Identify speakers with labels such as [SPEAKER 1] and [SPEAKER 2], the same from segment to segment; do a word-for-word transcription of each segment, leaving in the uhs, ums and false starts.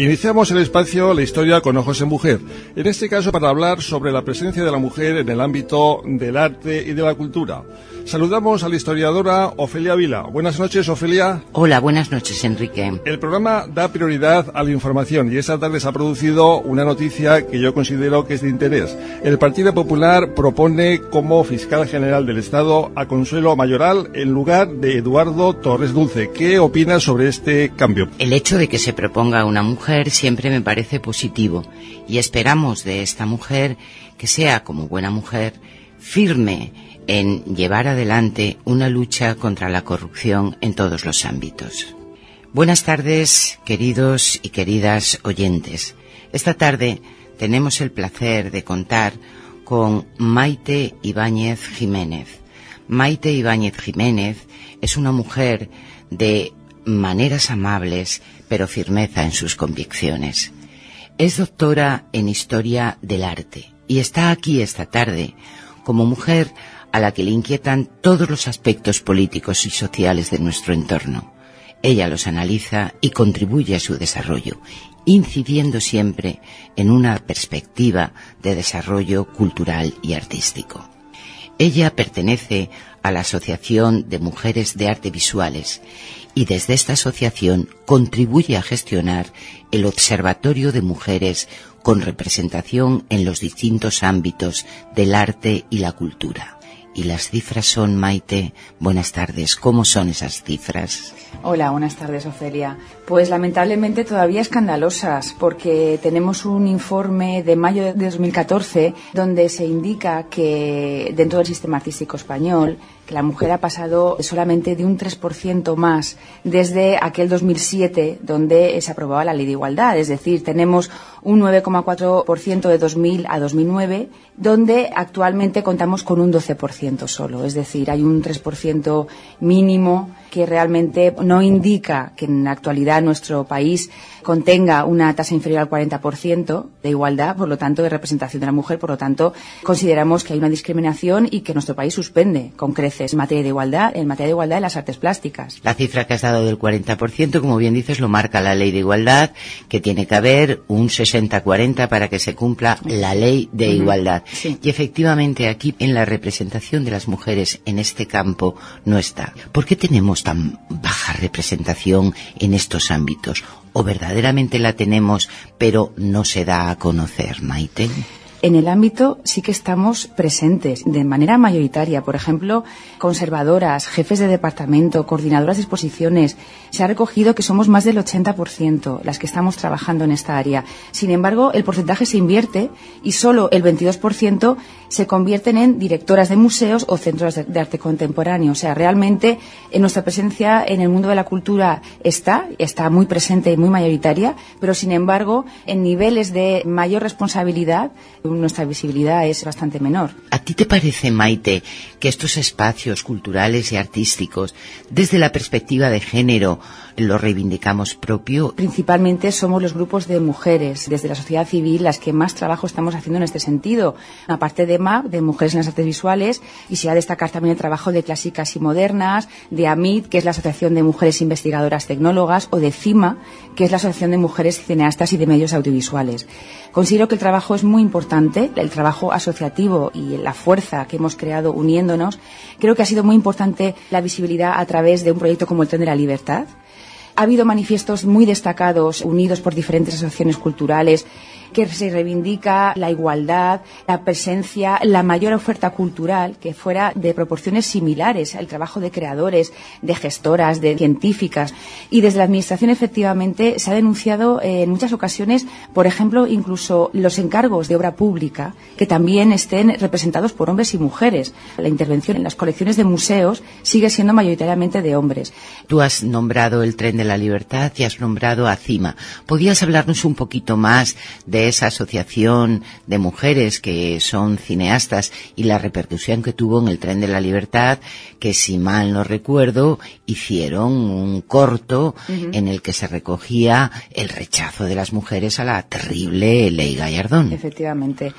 [SPEAKER 1] Iniciamos el espacio La Historia con Ojos en Mujer, en este caso para hablar sobre la presencia de la mujer en el ámbito del arte y de la cultura. Saludamos a la historiadora Ofelia Vila. Buenas noches, Ofelia.
[SPEAKER 2] Hola, buenas noches, Enrique.
[SPEAKER 1] El programa da prioridad a la información y esta tarde se ha producido una noticia que yo considero que es de interés. El Partido Popular propone como fiscal general del Estado a Consuelo Mayoral en lugar de Eduardo Torres Dulce. ¿Qué opinas sobre este cambio?
[SPEAKER 2] El hecho de que se proponga una mujer siempre me parece positivo y esperamos de esta mujer que sea, como buena mujer, firme en llevar adelante una lucha contra la corrupción en todos los ámbitos. Buenas tardes, queridos y queridas oyentes. Esta tarde tenemos el placer de contar con Maite Ibáñez Jiménez. Maite Ibáñez Jiménez es una mujer de maneras amables, pero firmeza en sus convicciones. Es doctora en Historia del Arte y está aquí esta tarde como mujer a la que le inquietan todos los aspectos políticos y sociales de nuestro entorno. Ella los analiza y contribuye a su desarrollo, incidiendo siempre en una perspectiva de desarrollo cultural y artístico. Ella pertenece a la Asociación de Mujeres de Arte Visuales y desde esta asociación contribuye a gestionar el Observatorio de Mujeres con representación en los distintos ámbitos del arte y la cultura. Y las cifras son, Maite, buenas tardes, ¿cómo son esas cifras?
[SPEAKER 3] Hola, buenas tardes, Ofelia. Pues lamentablemente todavía escandalosas, porque tenemos un informe de mayo de dos mil catorce donde se indica que dentro del sistema artístico español que la mujer ha pasado solamente de un tres por ciento más desde aquel dos mil siete donde se aprobaba la Ley de Igualdad. Es decir, tenemos un nueve coma cuatro por ciento de dos mil a dos mil nueve, donde actualmente contamos con un doce por ciento solo. Es decir, hay un tres por ciento mínimo que realmente no indica que en la actualidad nuestro país contenga una tasa inferior al cuarenta por ciento de igualdad, por lo tanto, de representación de la mujer. Por lo tanto, consideramos que hay una discriminación y que nuestro país suspende con creces en materia de igualdad, en materia de igualdad en las artes plásticas.
[SPEAKER 2] La cifra que has dado del cuarenta por ciento, como bien dices, lo marca la Ley de Igualdad, que tiene que haber un sesenta cuarenta para que se cumpla la Ley de uh-huh. Igualdad.
[SPEAKER 3] Sí.
[SPEAKER 2] Y efectivamente aquí en la representación de las mujeres en este campo no está. ¿Por qué tenemos tan baja representación en estos ámbitos? ¿O verdaderamente la tenemos, pero no se da a conocer, Maite?
[SPEAKER 3] En el ámbito sí que estamos presentes de manera mayoritaria. Por ejemplo, conservadoras, jefes de departamento, coordinadoras de exposiciones. Se ha recogido que somos más del ochenta por ciento las que estamos trabajando en esta área. Sin embargo, el porcentaje se invierte y solo el veintidós por ciento se convierten en directoras de museos o centros de arte contemporáneo. O sea, realmente en nuestra presencia en el mundo de la cultura está, está muy presente y muy mayoritaria, pero sin embargo, en niveles de mayor responsabilidad, nuestra visibilidad es bastante menor.
[SPEAKER 2] ¿A ti te parece, Maite, que estos espacios culturales y artísticos, desde la perspectiva de género, lo reivindicamos propio?
[SPEAKER 3] Principalmente somos los grupos de mujeres, desde la sociedad civil, las que más trabajo estamos haciendo en este sentido. Aparte de M A P, de Mujeres en las Artes Visuales, quisiera destacar también el trabajo de Clásicas y Modernas, de A M I D, que es la Asociación de Mujeres Investigadoras Tecnólogas, o de CIMA, que es la Asociación de Mujeres Cineastas y de Medios Audiovisuales. Considero que el trabajo es muy importante, el trabajo asociativo y la fuerza que hemos creado uniéndonos. Creo que ha sido muy importante la visibilidad a través de un proyecto como el Tren de la Libertad. Ha habido manifiestos muy destacados, unidos por diferentes asociaciones culturales, que se reivindica la igualdad, la presencia, la mayor oferta cultural, que fuera de proporciones similares al trabajo de creadores, de gestoras, de científicas. Y desde la Administración, efectivamente, se ha denunciado eh, en muchas ocasiones, por ejemplo, incluso los encargos de obra pública, que también estén representados por hombres y mujeres. La intervención en las colecciones de museos sigue siendo mayoritariamente de hombres.
[SPEAKER 2] Tú has nombrado el Tren de la Libertad y has nombrado a CIMA. ¿Podrías hablarnos un poquito más de esa asociación de mujeres que son cineastas y la repercusión que tuvo en el Tren de la Libertad, que si mal no recuerdo hicieron un corto uh-huh. en el que se recogía el rechazo de las mujeres a la terrible Ley Gallardón?
[SPEAKER 3] Efectivamente.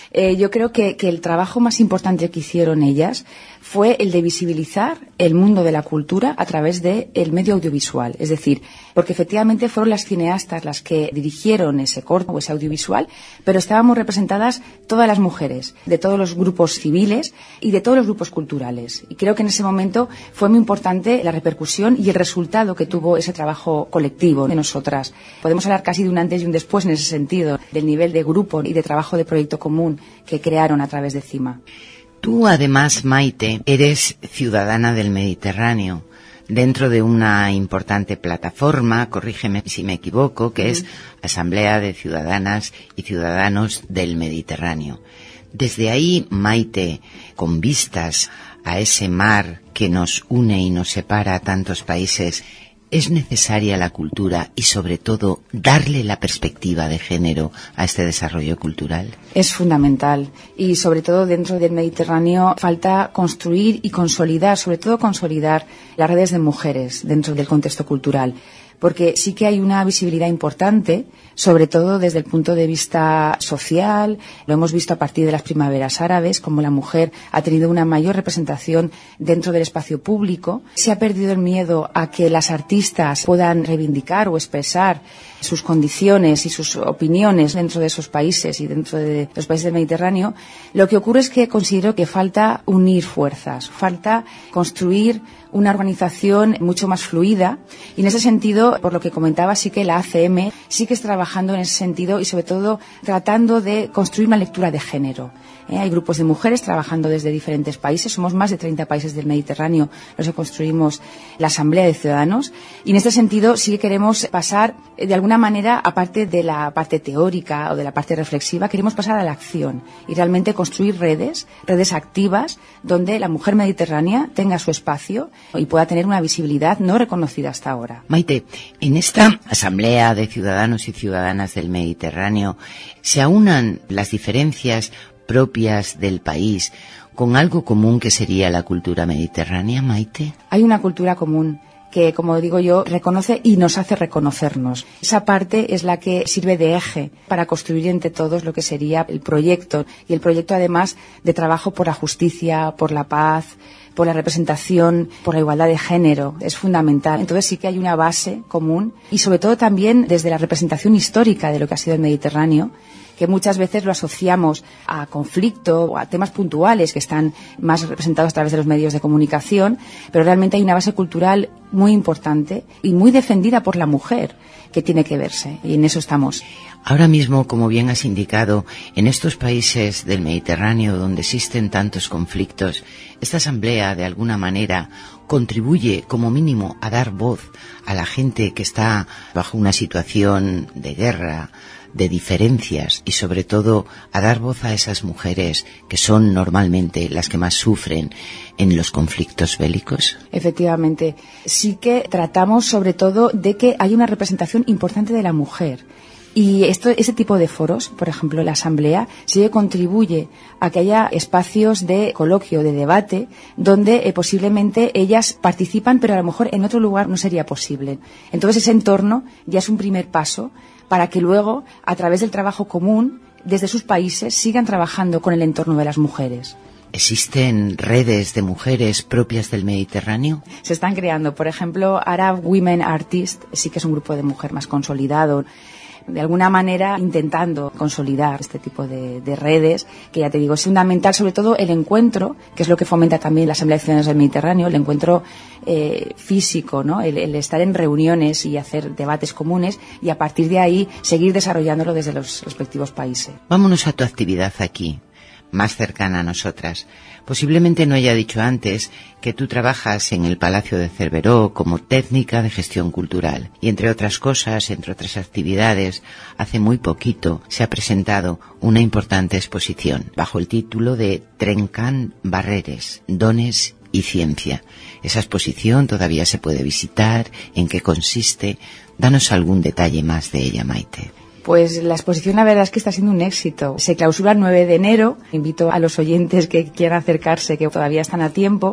[SPEAKER 3] Eh, yo creo que, que el trabajo más importante que hicieron ellas fue el de visibilizar el mundo de la cultura a través del medio audiovisual. Es decir, porque efectivamente fueron las cineastas las que dirigieron ese corto o ese audiovisual, pero estábamos representadas todas las mujeres, de todos los grupos civiles y de todos los grupos culturales. Y creo que en ese momento fue muy importante la repercusión y el resultado que tuvo ese trabajo colectivo de nosotras. Podemos hablar casi de un antes y un después en ese sentido, del nivel de grupo y de trabajo de proyecto común que crearon a través de CIMA.
[SPEAKER 2] Tú, además, Maite, eres ciudadana del Mediterráneo, dentro de una importante plataforma, corrígeme si me equivoco, que es Asamblea de Ciudadanas y Ciudadanos del Mediterráneo. Desde ahí, Maite, con vistas a ese mar que nos une y nos separa a tantos países, ¿es necesaria la cultura y, sobre todo, darle la perspectiva de género a este desarrollo cultural?
[SPEAKER 3] Es fundamental y, sobre todo, dentro del Mediterráneo falta construir y consolidar, sobre todo consolidar las redes de mujeres dentro del contexto cultural, porque sí que hay una visibilidad importante, sobre todo desde el punto de vista social. Lo hemos visto a partir de las primaveras árabes, como la mujer ha tenido una mayor representación dentro del espacio público. Se ha perdido el miedo a que las artistas puedan reivindicar o expresar sus condiciones y sus opiniones dentro de esos países y dentro de los países del Mediterráneo. Lo que ocurre es que considero que falta unir fuerzas, falta construir una organización mucho más fluida, y en ese sentido, por lo que comentaba, sí que la A C M sí que está trabajando en ese sentido y, sobre todo, tratando de construir una lectura de género. ¿Eh? Hay grupos de mujeres trabajando desde diferentes países, somos más de treinta países del Mediterráneo los que construimos la Asamblea de Ciudadanos, y en este sentido sí que queremos pasar, de alguna manera, aparte de la parte teórica o de la parte reflexiva, queremos pasar a la acción y realmente construir redes, redes activas, donde la mujer mediterránea tenga su espacio y pueda tener una visibilidad no reconocida hasta ahora.
[SPEAKER 2] Maite, en esta Asamblea de Ciudadanos y Ciudadanas del Mediterráneo se aunan las diferencias propias del país con algo común que sería la cultura mediterránea, Maite.
[SPEAKER 3] Hay una cultura común que, como digo yo, reconoce y nos hace reconocernos. Esa parte es la que sirve de eje para construir entre todos lo que sería el proyecto, y el proyecto, además, de trabajo por la justicia, por la paz, por la representación, por la igualdad de género. Es fundamental. Entonces sí que hay una base común, y sobre todo también desde la representación histórica de lo que ha sido el Mediterráneo, que muchas veces lo asociamos a conflicto o a temas puntuales que están más representados a través de los medios de comunicación, pero realmente hay una base cultural muy importante y muy defendida por la mujer que tiene que verse, y en eso estamos.
[SPEAKER 2] Ahora mismo, como bien has indicado, en estos países del Mediterráneo donde existen tantos conflictos, esta asamblea, de alguna manera, contribuye como mínimo a dar voz a la gente que está bajo una situación de guerra, de diferencias, y sobre todo a dar voz a esas mujeres que son normalmente las que más sufren en los conflictos bélicos.
[SPEAKER 3] Efectivamente, sí que tratamos sobre todo de que hay una representación importante de la mujer. Y esto, ese tipo de foros, por ejemplo, la Asamblea, sí que contribuye a que haya espacios de coloquio, de debate, donde eh, posiblemente ellas participan, pero a lo mejor en otro lugar no sería posible. Entonces ese entorno ya es un primer paso para que luego, a través del trabajo común, desde sus países, sigan trabajando con el entorno de las mujeres.
[SPEAKER 2] ¿Existen redes de mujeres propias del Mediterráneo?
[SPEAKER 3] Se están creando. Por ejemplo, Arab Women Artists sí que es un grupo de mujer más consolidado, de alguna manera intentando consolidar este tipo de, de redes, que ya te digo, es fundamental, sobre todo el encuentro, que es lo que fomenta también la Asamblea de Ciudadanos del Mediterráneo, el encuentro eh, físico, ¿no? El, el estar en reuniones y hacer debates comunes, y a partir de ahí seguir desarrollándolo desde los respectivos países.
[SPEAKER 2] Vámonos a tu actividad aquí, más cercana a nosotras. Posiblemente no haya dicho antes que tú trabajas en el Palacio de Cerveró como técnica de gestión cultural, y entre otras cosas, entre otras actividades, hace muy poquito se ha presentado una importante exposición bajo el título de Trencant Barreres, Dones y Ciencia. Esa exposición todavía se puede visitar. ¿En qué consiste? Danos algún detalle más de ella, Maite.
[SPEAKER 3] Pues la exposición, la verdad es que está siendo un éxito. Se clausura el nueve de enero. Invito a los oyentes que quieran acercarse, que todavía están a tiempo.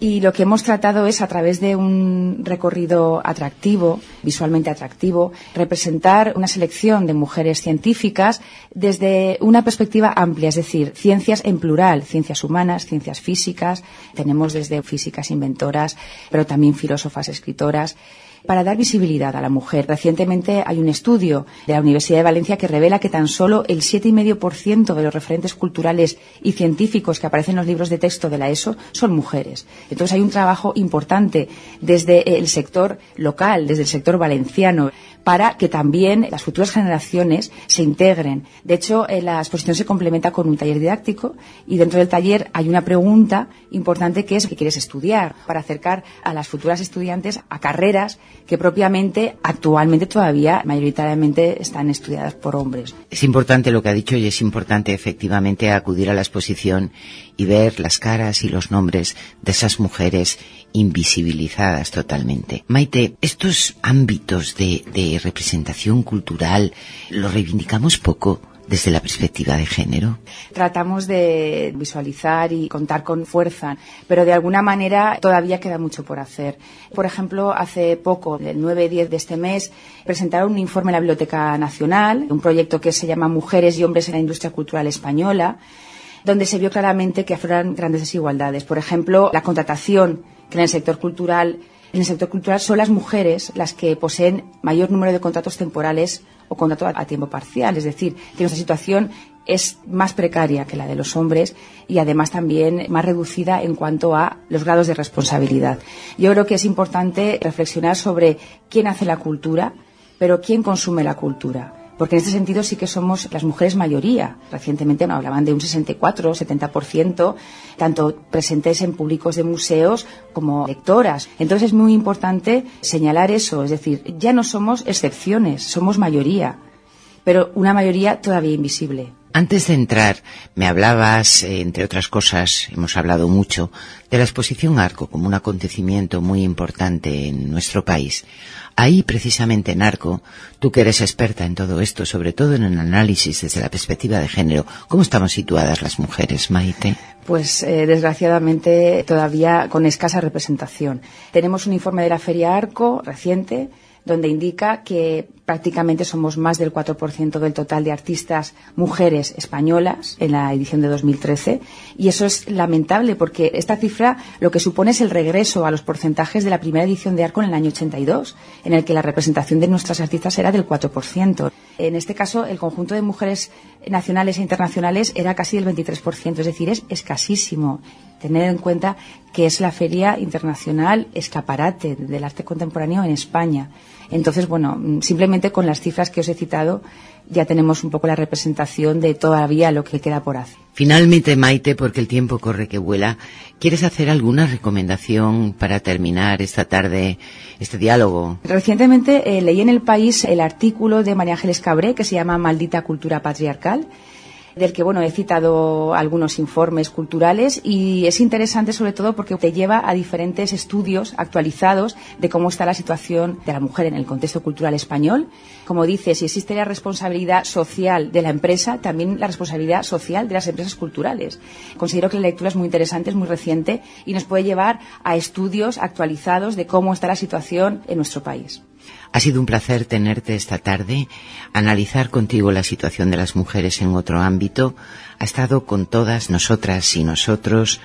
[SPEAKER 3] Y lo que hemos tratado es, a través de un recorrido atractivo, visualmente atractivo, representar una selección de mujeres científicas desde una perspectiva amplia, es decir, ciencias en plural, ciencias humanas, ciencias físicas, tenemos desde físicas inventoras, pero también filósofas, escritoras, para dar visibilidad a la mujer. Recientemente hay un estudio de la Universidad de Valencia que revela que tan solo el siete coma cinco por ciento de los referentes culturales y científicos que aparecen en los libros de texto de la ESO son mujeres. Entonces hay un trabajo importante desde el sector local, desde el sector valenciano, para que también las futuras generaciones se integren. De hecho, la exposición se complementa con un taller didáctico y dentro del taller hay una pregunta importante que es ¿qué quieres estudiar? Para acercar a las futuras estudiantes a carreras que propiamente actualmente todavía mayoritariamente están estudiadas por hombres.
[SPEAKER 2] Es importante lo que ha dicho y es importante efectivamente acudir a la exposición y ver las caras y los nombres de esas mujeres invisibilizadas totalmente. Maite, estos ámbitos de, de representación cultural los reivindicamos poco desde la perspectiva de género.
[SPEAKER 3] Tratamos de visualizar y contar con fuerza, pero de alguna manera todavía queda mucho por hacer. Por ejemplo, hace poco, el nueve diez de este mes, presentaron un informe en la Biblioteca Nacional, un proyecto que se llama Mujeres y Hombres en la Industria Cultural Española, donde se vio claramente que afloran grandes desigualdades. Por ejemplo, la contratación, que en el sector cultural, en el sector cultural son las mujeres las que poseen mayor número de contratos temporales o contrato a tiempo parcial, es decir, que nuestra situación es más precaria que la de los hombres y además también más reducida en cuanto a los grados de responsabilidad. Yo creo que es importante reflexionar sobre quién hace la cultura, pero quién consume la cultura. Porque en este sentido sí que somos las mujeres mayoría. Recientemente no, hablaban de un sesenta y cuatro, setenta por ciento, tanto presentes en públicos de museos como lectoras. Entonces es muy importante señalar eso, es decir, ya no somos excepciones, somos mayoría, pero una mayoría todavía invisible.
[SPEAKER 2] Antes de entrar, me hablabas, eh, entre otras cosas, hemos hablado mucho, de la exposición Arco como un acontecimiento muy importante en nuestro país. Ahí, precisamente en Arco, tú que eres experta en todo esto, sobre todo en el análisis desde la perspectiva de género, ¿cómo estamos situadas las mujeres, Maite?
[SPEAKER 3] Pues eh, desgraciadamente todavía con escasa representación. Tenemos un informe de la Feria Arco reciente, donde indica que prácticamente somos más del cuatro por ciento del total de artistas mujeres españolas en la edición de dos mil trece, y eso es lamentable porque esta cifra lo que supone es el regreso a los porcentajes de la primera edición de Arco en el año ochenta y dos, en el que la representación de nuestras artistas era del cuatro por ciento. En este caso, el conjunto de mujeres nacionales e internacionales era casi del veintitrés por ciento, es decir, es escasísimo. Tener en cuenta que es la Feria Internacional Escaparate del Arte Contemporáneo en España. Entonces, bueno, simplemente con las cifras que os he citado ya tenemos un poco la representación de todavía lo que queda por hacer.
[SPEAKER 2] Finalmente, Maite, porque el tiempo corre que vuela, ¿quieres hacer alguna recomendación para terminar esta tarde este diálogo?
[SPEAKER 3] Recientemente eh, leí en El País el artículo de María Ángeles Cabré que se llama Maldita cultura patriarcal, del que, bueno, he citado algunos informes culturales y es interesante sobre todo porque te lleva a diferentes estudios actualizados de cómo está la situación de la mujer en el contexto cultural español. Como dice, si existe la responsabilidad social de la empresa, también la responsabilidad social de las empresas culturales. Considero que la lectura es muy interesante, es muy reciente y nos puede llevar a estudios actualizados de cómo está la situación en nuestro país.
[SPEAKER 2] Ha sido un placer tenerte esta tarde, analizar contigo la situación de las mujeres en otro ámbito. Ha estado con todas nosotras y nosotros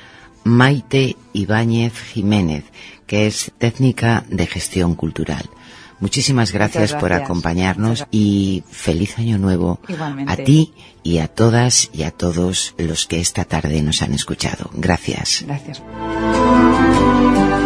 [SPEAKER 2] Maite Ibáñez Jiménez, que es técnica de gestión cultural. Muchísimas gracias, gracias. por acompañarnos gracias. Y feliz año nuevo
[SPEAKER 3] Igualmente.
[SPEAKER 2] A ti y a todas y a todos los que esta tarde nos han escuchado. Gracias.
[SPEAKER 3] Gracias.